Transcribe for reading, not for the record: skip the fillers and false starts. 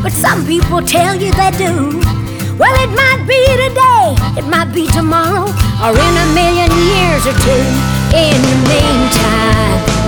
but some people tell you they do. Well, it might be today, it might be tomorrow, or in a million years or two. In the meantime,